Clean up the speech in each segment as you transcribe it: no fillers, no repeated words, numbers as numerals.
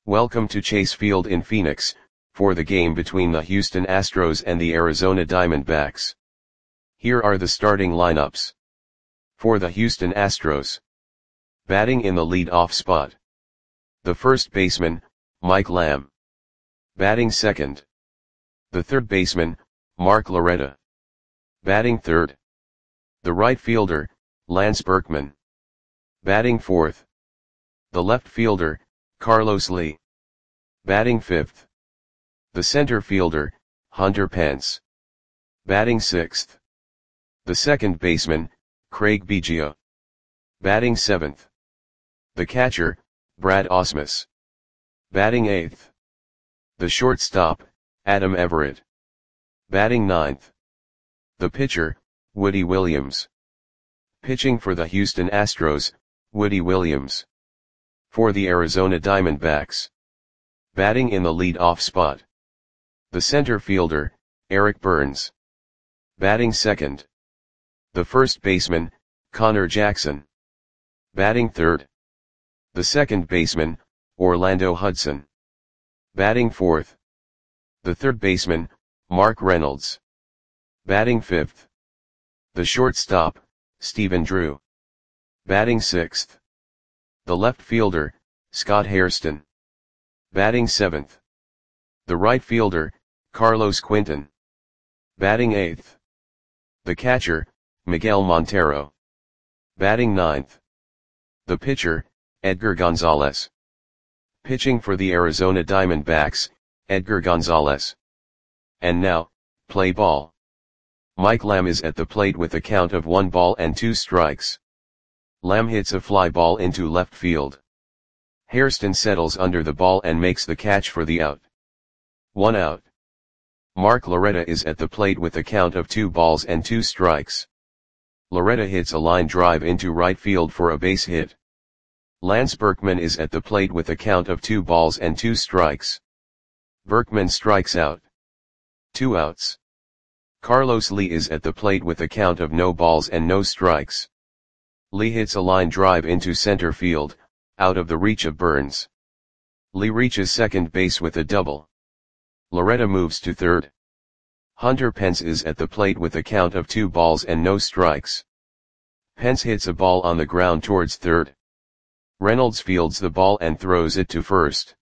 Welcome to Chase Field in Phoenix, for the game between the Houston Astros and the Arizona Diamondbacks. Here are the starting lineups. For the Houston Astros. Batting in the lead-off spot. The first baseman, Mike Lamb. Batting second. The third baseman, Mark Loretta. Batting third. The right fielder, Lance Berkman. Batting fourth. The left fielder, Carlos Lee. Batting fifth. The center fielder, Hunter Pence. Batting sixth. The second baseman, Craig Biggio. Batting seventh. The catcher, Brad Ausmus. Batting eighth. The shortstop, Adam Everett. Batting ninth. The pitcher, Woody Williams. Pitching for the Houston Astros, Woody Williams. For the Arizona Diamondbacks. Batting in the lead-off spot. The center fielder, Eric Burns. Batting second. The first baseman, Connor Jackson. Batting third. The second baseman, Orlando Hudson. Batting fourth. The third baseman, Mark Reynolds. Batting fifth. The shortstop, Stephen Drew. Batting sixth. The left fielder, Scott Hairston. Batting seventh. The right fielder, Carlos Quinton. Batting eighth. The catcher, Miguel Montero. Batting ninth. The pitcher, Edgar Gonzalez. Pitching for the Arizona Diamondbacks, Edgar Gonzalez. And now, play ball. Mike Lamb is at the plate with a count of 1-2 strikes. Lamb hits a fly ball into left field. Hairston settles under the ball and makes the catch for the out. 1 out. Mark Loretta is at the plate with a count of 2-2 strikes. Loretta hits a line drive into right field for a base hit. Lance Berkman is at the plate with a count of 2-2 strikes. Berkman strikes out. 2 outs. Carlos Lee is at the plate with a count of no balls and no strikes. Lee hits a line drive into center field, out of the reach of Burns. Lee reaches second base with a double. Loretta moves to third. Hunter Pence is at the plate with a count of 2 balls and no strikes. Pence hits a ball on the ground towards third. Reynolds fields the ball and throws it to first.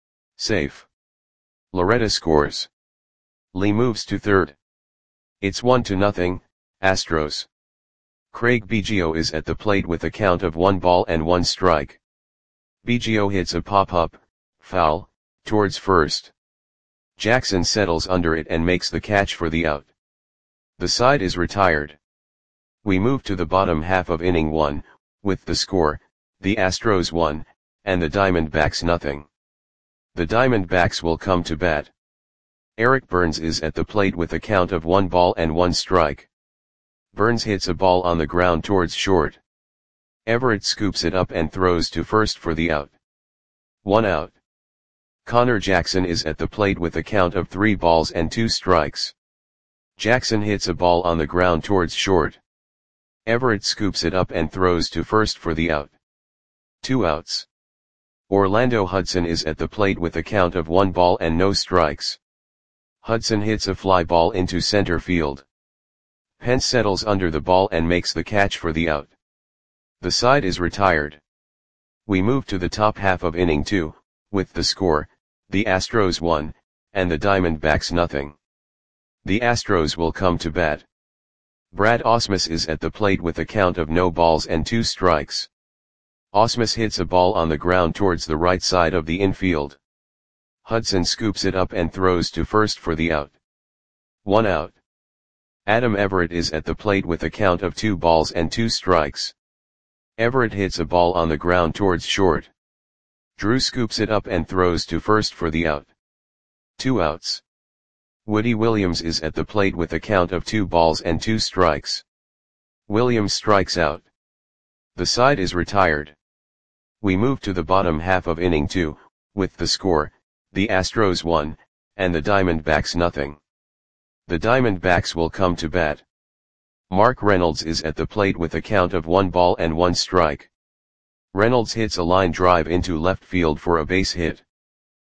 Safe. Loretta scores. Lee moves to third. It's 1-0, Astros. Craig Biggio is at the plate with a count of 1 ball and 1 strike. Biggio hits a pop-up, foul, towards first. Jackson settles under it and makes the catch for the out. The side is retired. We move to the bottom half of inning 1, with the score, the Astros 1, and the Diamondbacks 0. The Diamondbacks will come to bat. Eric Burns is at the plate with a count of 1 ball and 1 strike. Burns hits a ball on the ground towards short. Everett scoops it up and throws to first for the out. 1 out. Connor Jackson is at the plate with a count of 3-2 strikes. Jackson hits a ball on the ground towards short. Everett scoops it up and throws to first for the out. 2 outs. Orlando Hudson is at the plate with a count of 1 ball and no strikes. Hudson hits a fly ball into center field. Pence settles under the ball and makes the catch for the out. The side is retired. We move to the top half of inning 2, with the score, the Astros 1, and the Diamondbacks 0. The Astros will come to bat. Brad Ausmus is at the plate with a count of no balls and 2 strikes. Ausmus hits a ball on the ground towards the right side of the infield. Hudson scoops it up and throws to first for the out. 1 out. Adam Everett is at the plate with a count of 2-2 strikes. Everett hits a ball on the ground towards short. Drew scoops it up and throws to first for the out. 2 outs. Woody Williams is at the plate with a count of 2-2 strikes. Williams strikes out. The side is retired. We move to the bottom half of inning 2, with the score, the Astros 1, and the Diamondbacks 0. The Diamondbacks will come to bat. Mark Reynolds is at the plate with a count of 1 ball and 1 strike. Reynolds hits a line drive into left field for a base hit.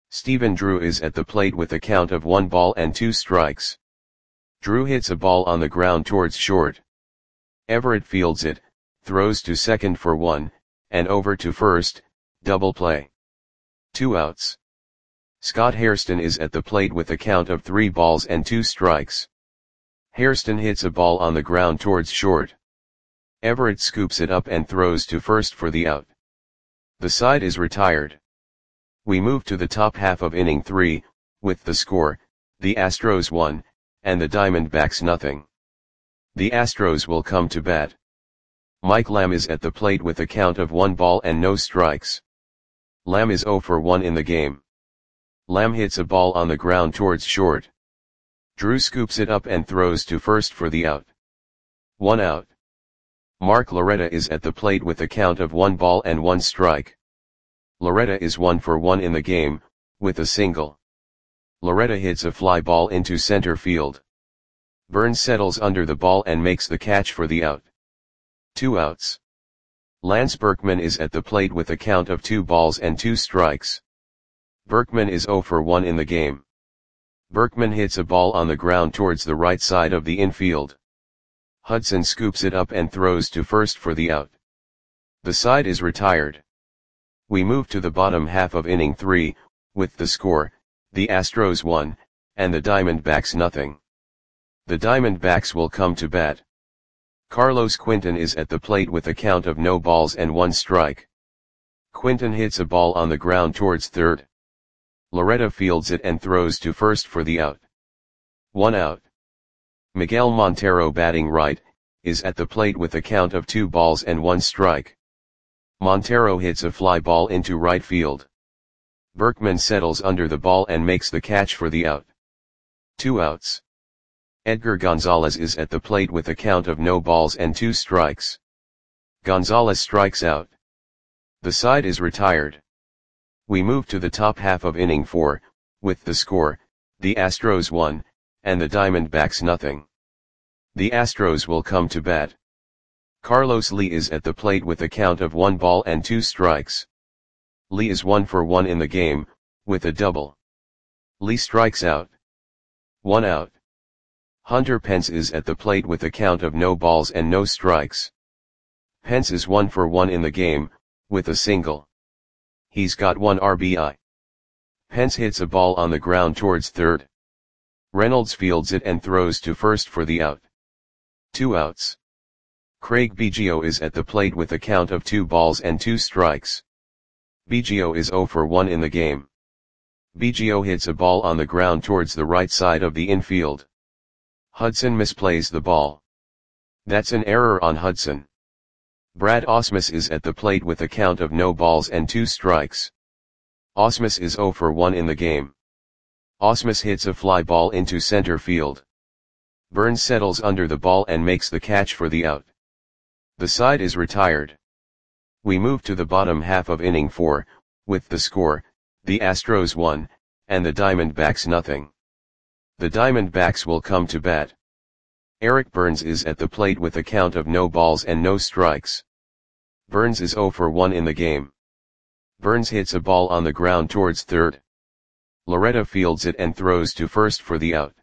Stephen Drew is at the plate with a count of 1 ball and 2 strikes. Drew hits a ball on the ground towards short. Everett fields it, throws to second for 1, and over to first, double play. 2 outs. Scott Hairston is at the plate with a count of 3 balls and 2 strikes. Hairston hits a ball on the ground towards short. Everett scoops it up and throws to first for the out. The side is retired. We move to the top half of inning 3, with the score, the Astros 1, and the Diamondbacks nothing. The Astros will come to bat. Mike Lamb is at the plate with a count of 1 ball and no strikes. Lamb is 0 for 1 in the game. Lamb hits a ball on the ground towards short. Drew scoops it up and throws to first for the out. 1 out. Mark Loretta is at the plate with a count of 1 ball and 1 strike. Loretta is 1 for 1 in the game, with a single. Loretta hits a fly ball into center field. Burns settles under the ball and makes the catch for the out. 2 outs. Lance Berkman is at the plate with a count of 2 balls and 2 strikes. Berkman is 0 for 1 in the game. Berkman hits a ball on the ground towards the right side of the infield. Hudson scoops it up and throws to first for the out. The side is retired. We move to the bottom half of inning 3, with the score, the Astros 1, and the Diamondbacks nothing. The Diamondbacks will come to bat. Carlos Quinton is at the plate with a count of no balls and 1 strike. Quinton hits a ball on the ground towards third. Loretta fields it and throws to first for the out. 1 out. Miguel Montero, batting right, is at the plate with a count of 2 balls and 1 strike. Montero hits a fly ball into right field. Berkman settles under the ball and makes the catch for the out. 2 outs. Edgar Gonzalez is at the plate with a count of no balls and 2 strikes. Gonzalez strikes out. The side is retired. We move to the top half of inning 4, with the score, the Astros 1, and the Diamondbacks nothing. The Astros will come to bat. Carlos Lee is at the plate with a count of 1 ball and 2 strikes. Lee is 1 for 1 in the game, with a double. Lee strikes out. 1 out. Hunter Pence is at the plate with a count of no balls and no strikes. Pence is 1 for 1 in the game, with a single. He's got 1 RBI. Pence hits a ball on the ground towards third. Reynolds fields it and throws to first for the out. 2 outs. Craig Biggio is at the plate with a count of 2 balls and 2 strikes. Biggio is 0 for 1 in the game. Biggio hits a ball on the ground towards the right side of the infield. Hudson misplays the ball. That's an error on Hudson. Brad Ausmus is at the plate with a count of no balls and 2 strikes. Ausmus is 0 for 1 in the game. Ausmus hits a fly ball into center field. Burns settles under the ball and makes the catch for the out. The side is retired. We move to the bottom half of inning 4, with the score, the Astros 1, and the Diamondbacks nothing. The Diamondbacks will come to bat. Eric Burns is at the plate with a count of no balls and no strikes. Burns is 0 for 1 in the game. Burns hits a ball on the ground towards third. Loretta fields it and throws to first for the out.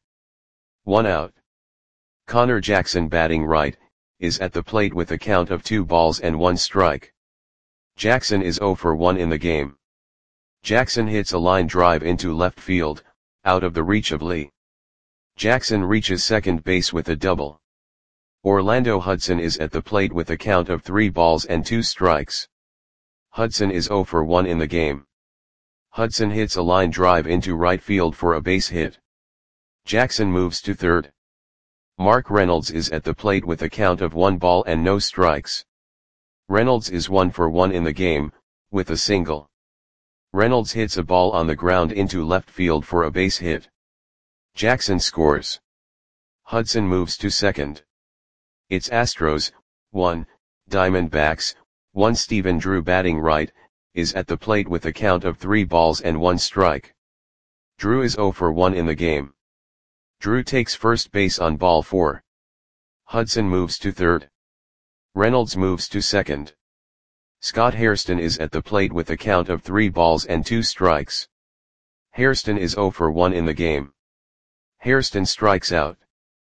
1 out. Connor Jackson, batting right, is at the plate with a count of 2 balls and 1 strike. Jackson is 0 for 1 in the game. Jackson hits a line drive into left field, out of the reach of Lee. Jackson reaches second base with a double. Orlando Hudson is at the plate with a count of 3 balls and 2 strikes. Hudson is 0 for 1 in the game. Hudson hits a line drive into right field for a base hit. Jackson moves to third. Mark Reynolds is at the plate with a count of 1 ball and no strikes. Reynolds is 1 for 1 in the game, with a single. Reynolds hits a ball on the ground into left field for a base hit. Jackson scores. Hudson moves to second. It's Astros, 1, Diamondbacks, 1. Stephen Drew, batting right, is at the plate with a count of 3 balls and 1 strike. Drew is 0 for 1 in the game. Drew takes first base on ball 4. Hudson moves to third. Reynolds moves to second. Scott Hairston is at the plate with a count of 3 balls and 2 strikes. Hairston is 0 for 1 in the game. Hairston strikes out.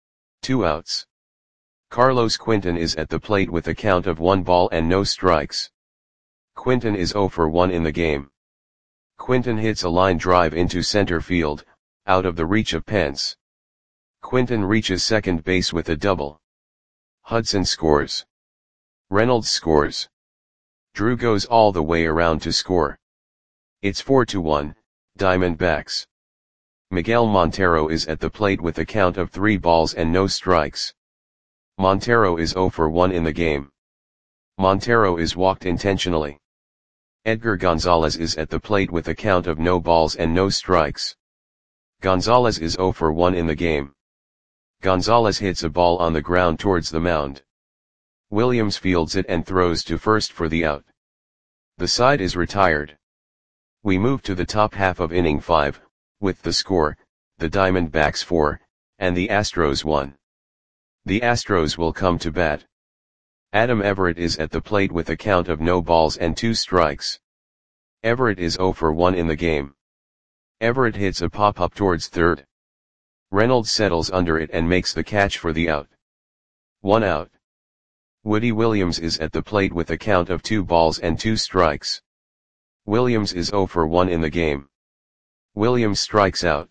2 outs. Carlos Quinton is at the plate with a count of 1 ball and no strikes. Quinton is 0 for 1 in the game. Quinton hits a line drive into center field, out of the reach of Pence. Quinton reaches second base with a double. Hudson scores. Reynolds scores. Drew goes all the way around to score. It's 4-1, Diamondbacks. Miguel Montero is at the plate with a count of 3 balls and no strikes. Montero is 0 for 1 in the game. Montero is walked intentionally. Edgar Gonzalez is at the plate with a count of no balls and no strikes. Gonzalez is 0 for 1 in the game. Gonzalez hits a ball on the ground towards the mound. Williams fields it and throws to first for the out. The side is retired. We move to the top half of inning 5, with the score, the Diamondbacks 4, and the Astros 1. The Astros will come to bat. Adam Everett is at the plate with a count of no balls and 2 strikes. Everett is 0 for 1 in the game. Everett hits a pop-up towards third. Reynolds settles under it and makes the catch for the out. 1 out. Woody Williams is at the plate with a count of 2 balls and 2 strikes. Williams is 0 for 1 in the game. Williams strikes out.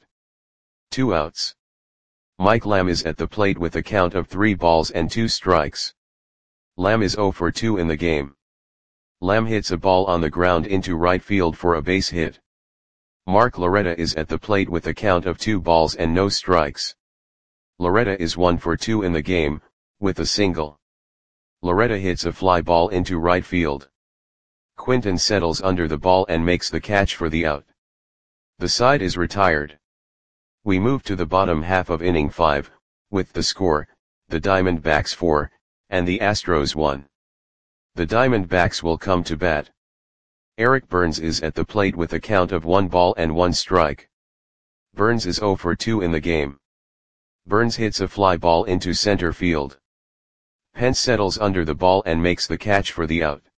2 outs. Mike Lamb is at the plate with a count of 3 balls and 2 strikes. Lamb is 0 for 2 in the game. Lamb hits a ball on the ground into right field for a base hit. Mark Loretta is at the plate with a count of 2 balls and no strikes. Loretta is 1 for 2 in the game, with a single. Loretta hits a fly ball into right field. Quinton settles under the ball and makes the catch for the out. The side is retired. We move to the bottom half of inning 5, with the score, the Diamondbacks 4, and the Astros 1. The Diamondbacks will come to bat. Eric Burns is at the plate with a count of 1 ball and 1 strike. Burns is 0 for 2 in the game. Burns hits a fly ball into center field. Pence settles under the ball and makes the catch for the out.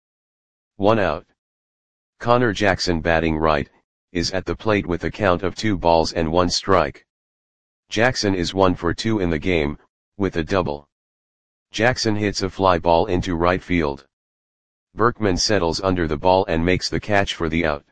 1 out. Connor Jackson, batting right, is at the plate with a count of 2 balls and 1 strike. Jackson is 1 for 2 in the game, with a double. Jackson hits a fly ball into right field. Berkman settles under the ball and makes the catch for the out.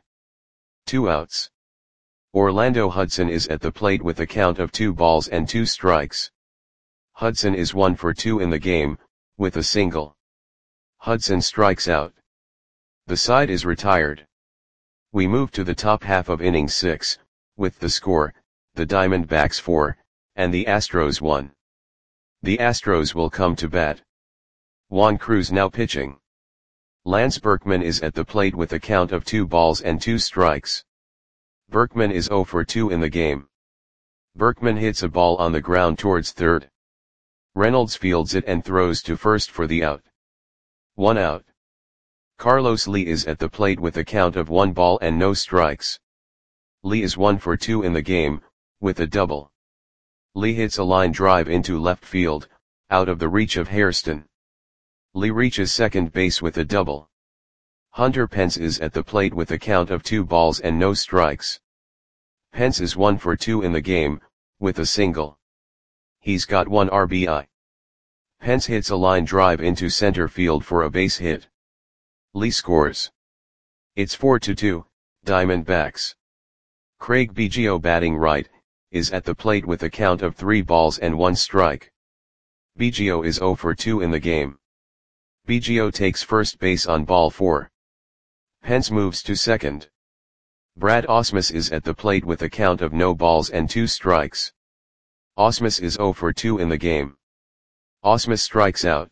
2 outs. Orlando Hudson is at the plate with a count of 2 balls and 2 strikes. Hudson is 1 for 2 in the game, with a single. Hudson strikes out. The side is retired. We move to the top half of inning 6, with the score, the Diamondbacks 4, and the Astros 1. The Astros will come to bat. Juan Cruz now pitching. Lance Berkman is at the plate with a count of 2 balls and 2 strikes. Berkman is 0 for 2 in the game. Berkman hits a ball on the ground towards third. Reynolds fields it and throws to first for the out. 1 out. Carlos Lee is at the plate with a count of 1 ball and no strikes. Lee is 1 for 2 in the game, with a double. Lee hits a line drive into left field, out of the reach of Hairston. Lee reaches second base with a double. Hunter Pence is at the plate with a count of 2 balls and no strikes. Pence is 1 for 2 in the game, with a single. He's got 1 RBI. Pence hits a line drive into center field for a base hit. Lee scores. It's 4-2, Diamondbacks. Craig Biggio, batting right, is at the plate with a count of 3 balls and 1 strike. Biggio is 0 for 2 in the game. Biggio takes first base on ball 4. Pence moves to second. Brad Ausmus is at the plate with a count of no balls and 2 strikes. Ausmus is 0 for 2 in the game. Ausmus strikes out.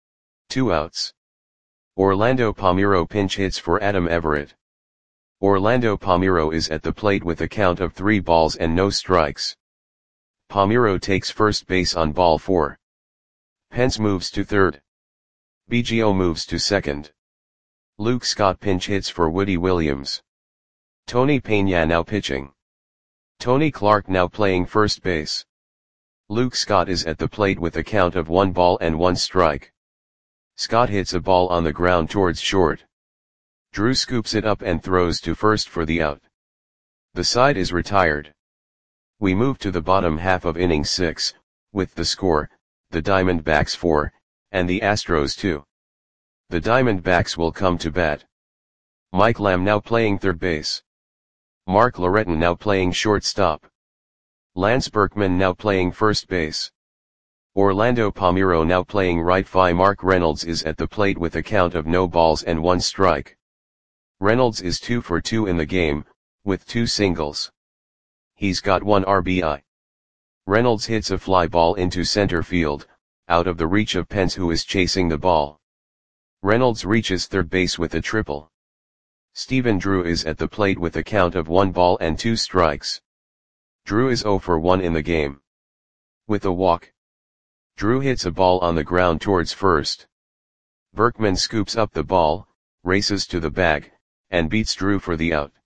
2 outs. Orlando Palmeiro pinch hits for Adam Everett. Orlando Palmeiro is at the plate with a count of 3 balls and no strikes. Palmeiro takes first base on ball 4. Pence moves to third. Biggio moves to second. Luke Scott pinch hits for Woody Williams. Tony Peña now pitching. Tony Clark now playing first base. Luke Scott is at the plate with a count of 1 ball and 1 strike. Scott hits a ball on the ground towards short. Drew scoops it up and throws to first for the out. The side is retired. We move to the bottom half of inning 6, with the score, the Diamondbacks 4, and the Astros 2. The Diamondbacks will come to bat. Mike Lamb now playing third base. Mark Loretton now playing shortstop. Lance Berkman now playing first base. Orlando Palmeiro now playing right field. Mark Reynolds is at the plate with a count of no balls and 1 strike. Reynolds is 2 for 2 in the game, with 2 singles. He's got 1 RBI. Reynolds hits a fly ball into center field, out of the reach of Pence, who is chasing the ball. Reynolds reaches third base with a triple. Stephen Drew is at the plate with a count of 1 ball and 2 strikes. Drew is 0 for 1 in the game. With a walk, Drew hits a ball on the ground towards first. Berkman scoops up the ball, races to the bag, and beats Drew for the out.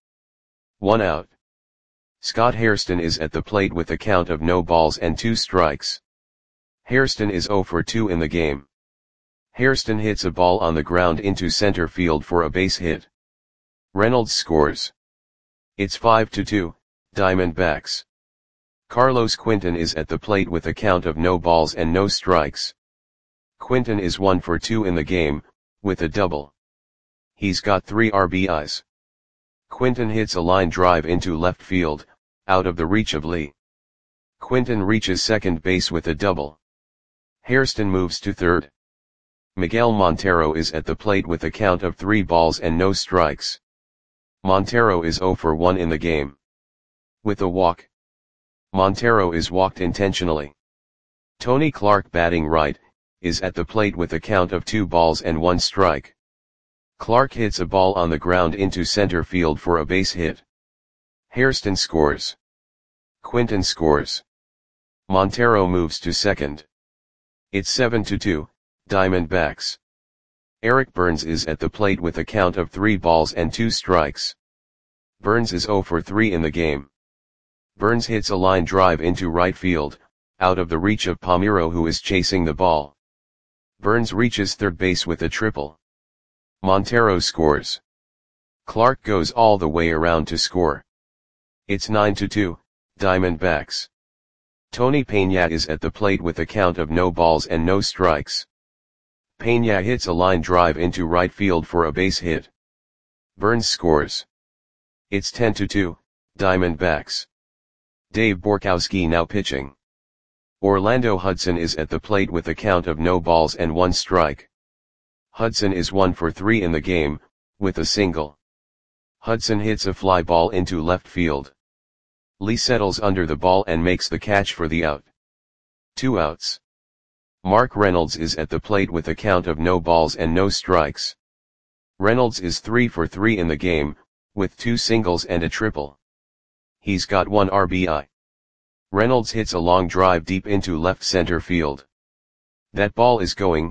1 out. Scott Hairston is at the plate with a count of no balls and 2 strikes. Hairston is 0 for 2 in the game. Hairston hits a ball on the ground into center field for a base hit. Reynolds scores. It's 5-2, Diamondbacks. Carlos Quinton is at the plate with a count of no balls and no strikes. Quinton is 1 for 2 in the game, with a double. He's got 3 RBIs. Quinton hits a line drive into left field, out of the reach of Lee. Quinton reaches second base with a double. Hairston moves to third. Miguel Montero is at the plate with a count of 3 balls and no strikes. Montero is 0 for 1 in the game. With a walk, Montero is walked intentionally. Tony Clark, batting right, is at the plate with a count of 2 balls and 1 strike. Clark hits a ball on the ground into center field for a base hit. Hairston scores. Quinton scores. Montero moves to second. It's 7-2, Diamondbacks. Eric Burns is at the plate with a count of 3 balls and 2 strikes. Burns is 0 for 3 in the game. Burns hits a line drive into right field, out of the reach of Palmeiro, who is chasing the ball. Burns reaches third base with a triple. Montero scores. Clark goes all the way around to score. It's 9-2, Diamondbacks. Tony Peña is at the plate with a count of no balls and no strikes. Peña hits a line drive into right field for a base hit. Burns scores. It's 10-2, Diamondbacks. Dave Borkowski now pitching. Orlando Hudson is at the plate with a count of no balls and 1 strike. Hudson is 1 for 3 in the game, with a single. Hudson hits a fly ball into left field. Lee settles under the ball and makes the catch for the out. 2 outs. Mark Reynolds is at the plate with a count of no balls and no strikes. Reynolds is 3 for 3 in the game, with 2 singles and a triple. He's got 1 RBI. Reynolds hits a long drive deep into left center field. That ball is gone.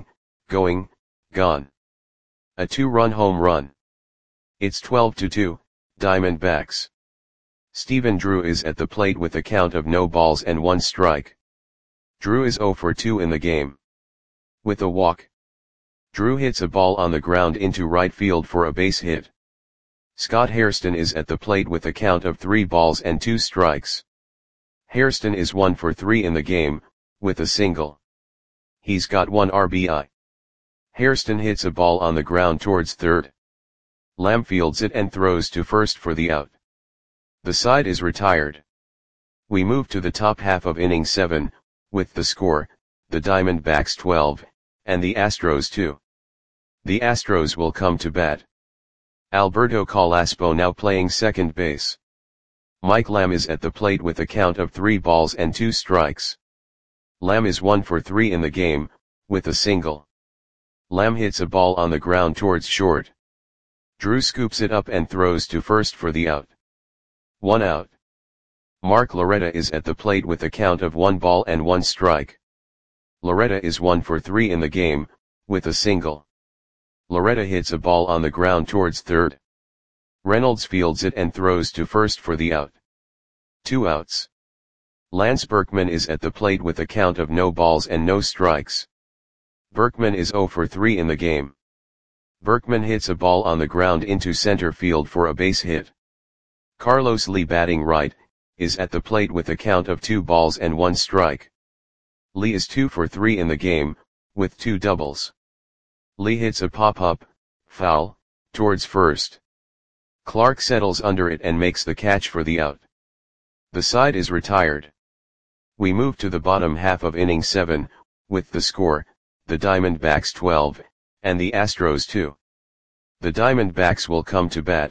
A 2-run home run. It's 12-2, Diamondbacks. Stephen Drew is at the plate with a count of no balls and 1 strike. Drew is 0 for 2 in the game. With a walk, Drew hits a ball on the ground into right field for a base hit. Scott Hairston is at the plate with a count of 3 balls and 2 strikes. Hairston is 1 for 3 in the game, with a single. He's got 1 RBI. Hairston hits a ball on the ground towards third. Lamb fields it and throws to first for the out. The side is retired. We move to the top half of inning 7, with the score, the Diamondbacks 12, and the Astros 2. The Astros will come to bat. Alberto Calaspo now playing second base. Mike Lamb is at the plate with a count of 3 balls and 2 strikes. Lamb is 1 for 3 in the game, with a single. Lamb hits a ball on the ground towards short. Drew scoops it up and throws to first for the out. 1 out. Mark Loretta is at the plate with a count of 1 ball and 1 strike. Loretta is 1 for 3 in the game, with a single. Loretta hits a ball on the ground towards third. Reynolds fields it and throws to first for the out. 2 outs. Lance Berkman is at the plate with a count of no balls and no strikes. Berkman is 0 for 3 in the game. Berkman hits a ball on the ground into center field for a base hit. Carlos Lee batting right, is at the plate with a count of 2 balls and 1 strike. Lee is 2 for 3 in the game, with 2 doubles. Lee hits a pop-up, foul, towards first. Clark settles under it and makes the catch for the out. The side is retired. We move to the bottom half of inning 7, with the score, the Diamondbacks 12, and the Astros 2. The Diamondbacks will come to bat.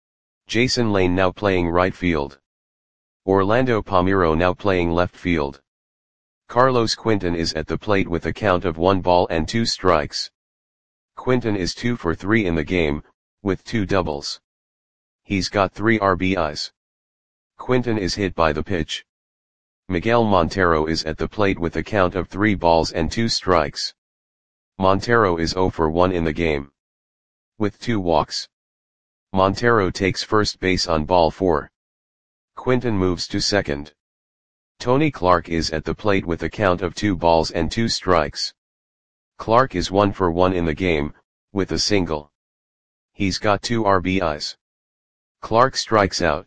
Jason Lane now playing right field. Orlando Palmeiro now playing left field. Carlos Quinton is at the plate with a count of 1 ball and 2 strikes. Quinton is 2 for 3 in the game, with 2 doubles. He's got 3 RBIs. Quinton is hit by the pitch. Miguel Montero is at the plate with a count of 3 balls and 2 strikes. Montero is 0 for 1 in the game, with 2 walks. Montero takes first base on ball 4. Quinton moves to second. Tony Clark is at the plate with a count of 2 balls and 2 strikes. Clark is 1 for 1 in the game, with a single. He's got 2 RBIs. Clark strikes out.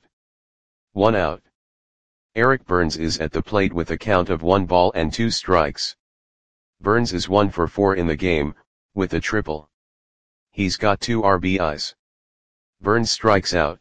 1 out. Eric Burns is at the plate with a count of 1 ball and 2 strikes. Burns is 1 for 4 in the game, with a triple. He's got 2 RBIs. Burns strikes out.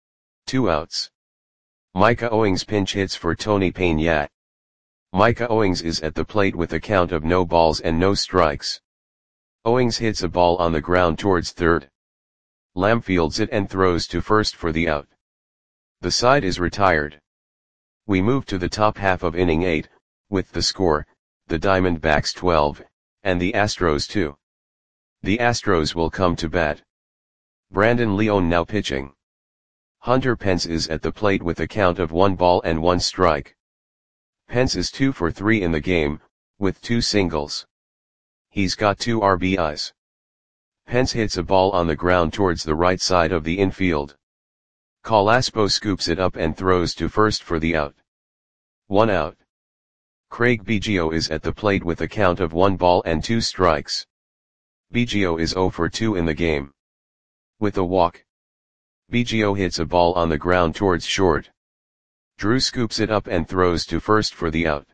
2 outs. Micah Owings pinch hits for Tony Peña. Micah Owings is at the plate with a count of no balls and no strikes. Owings hits a ball on the ground towards third. Lamb fields it and throws to first for the out. The side is retired. We move to the top half of inning 8, with the score, the Diamondbacks 12, and the Astros 2. The Astros will come to bat. Brandon Leone now pitching. Hunter Pence is at the plate with a count of 1 ball and 1 strike. Pence is 2 for 3 in the game, with 2 singles. He's got 2 RBIs. Pence hits a ball on the ground towards the right side of the infield. Calaspo scoops it up and throws to first for the out. 1 out. Craig Biggio is at the plate with a count of 1 ball and 2 strikes. Biggio is 0 for 2 in the game, with a walk. Biggio hits a ball on the ground towards short. Drew scoops it up and throws to first for the out.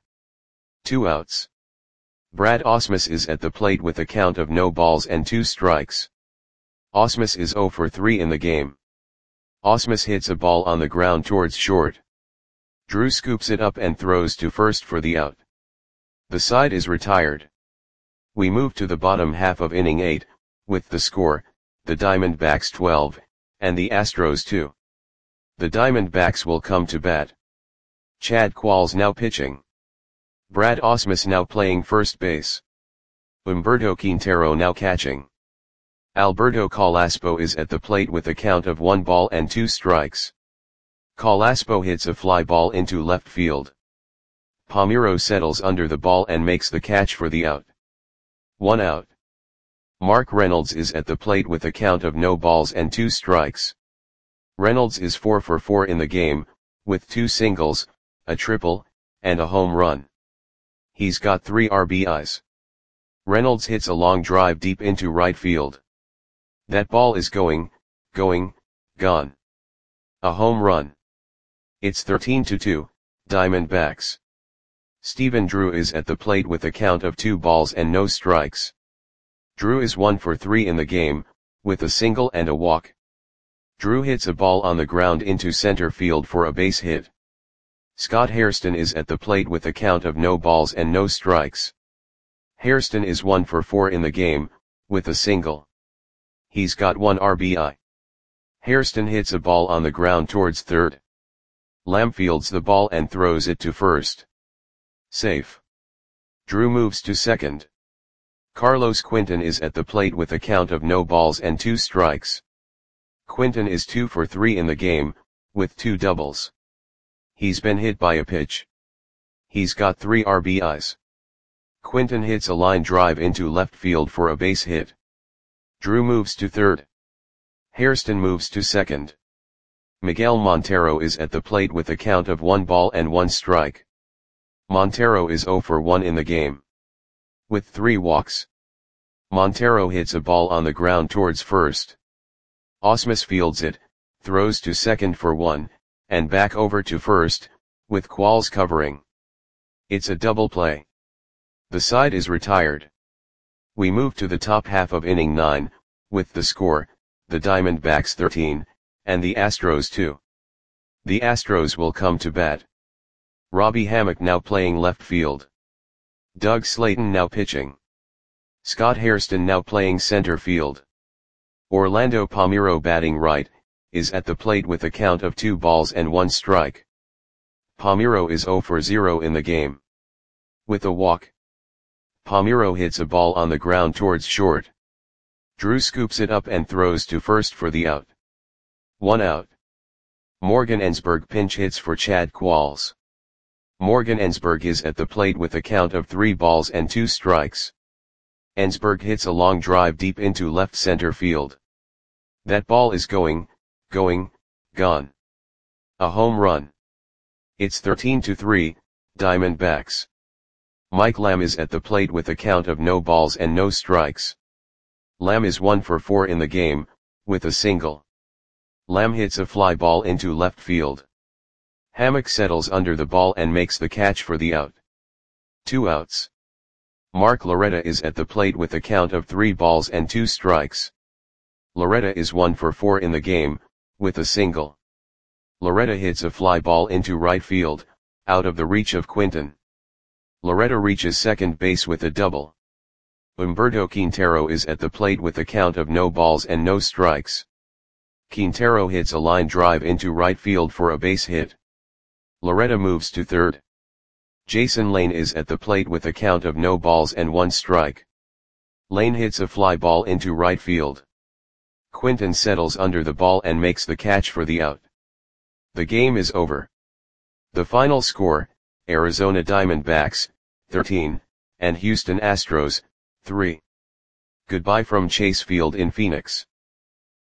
2 outs. Brad Ausmus is at the plate with a count of no balls and 2 strikes. Ausmus is 0 for 3 in the game. Ausmus hits a ball on the ground towards short. Drew scoops it up and throws to first for the out. The side is retired. We move to the bottom half of inning 8, with the score, the Diamondbacks 12, and the Astros 2. The Diamondbacks will come to bat. Chad Qualls now pitching. Brad Ausmus now playing first base. Humberto Quintero now catching. Alberto Calaspo is at the plate with a count of 1 ball and 2 strikes. Calaspo hits a fly ball into left field. Palmeiro settles under the ball and makes the catch for the out. 1 out. Mark Reynolds is at the plate with a count of no balls and 2 strikes. Reynolds is 4 for 4 in the game, with 2 singles, a triple, and a home run. He's got 3 RBIs. Reynolds hits a long drive deep into right field. That ball is gone. A home run. It's 13-2, Diamondbacks. Stephen Drew is at the plate with a count of 2 balls and no strikes. Drew is 1 for 3 in the game, with a single and a walk. Drew hits a ball on the ground into center field for a base hit. Scott Hairston is at the plate with a count of no balls and no strikes. Hairston is 1 for 4 in the game, with a single. He's got 1 RBI. Hairston hits a ball on the ground towards third. Lamb fields the ball and throws it to first. Safe. Drew moves to second. Carlos Quinton is at the plate with a count of no balls and 2 strikes. Quinton is 2 for 3 in the game, with 2 doubles. He's been hit by a pitch. He's got 3 RBIs. Quinton hits a line drive into left field for a base hit. Drew moves to third. Hairston moves to second. Miguel Montero is at the plate with a count of 1 ball and 1 strike. Montero is 0 for 1 in the game, with 3 walks. Montero hits a ball on the ground towards first. Ausmus fields it, throws to second for 1, and back over to first, with Qualls covering. It's a double play. The side is retired. We move to the top half of inning 9, with the score, the Diamondbacks 13, and the Astros 2. The Astros will come to bat. Robbie Hammock now playing left field. Doug Slayton now pitching. Scott Hairston now playing center field. Orlando Palmeiro batting right, is at the plate with a count of 2 balls and 1 strike. Palmeiro is 0 for 0 in the game. With a walk, Palmeiro hits a ball on the ground towards short. Drew scoops it up and throws to first for the out. 1 out. Morgan Ensberg pinch hits for Chad Qualls. Morgan Ensberg is at the plate with a count of 3 balls and 2 strikes. Ensberg hits a long drive deep into left center field. That ball is gone. A home run. It's 13-3, Diamondbacks. Mike Lamb is at the plate with a count of no balls and no strikes. Lamb is 1 for 4 in the game, with a single. Lamb hits a fly ball into left field. Hammock settles under the ball and makes the catch for the out. 2 outs. Mark Loretta is at the plate with a count of 3 balls and 2 strikes. Loretta is 1 for 4 in the game, with a single. Loretta hits a fly ball into right field, out of the reach of Quinton. Loretta reaches second base with a double. Humberto Quintero is at the plate with a count of no balls and no strikes. Quintero hits a line drive into right field for a base hit. Loretta moves to third. Jason Lane is at the plate with a count of no balls and 1 strike. Lane hits a fly ball into right field. Quinton settles under the ball and makes the catch for the out. The game is over. The final score, Arizona Diamondbacks, 13, and Houston Astros, 3. Goodbye from Chase Field in Phoenix.